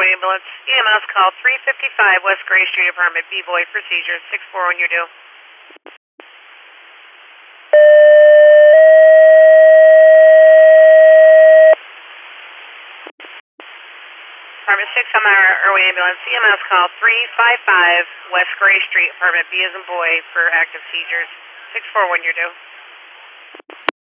Irwin Ambulance. EMS call 355 West Gray Street, apartment B, void for seizures. 641, you're due. Apartment 6, I'm Irwin Ambulance. EMS call 355 West Gray Street, apartment B as in boy, for active seizures. 641, you're due.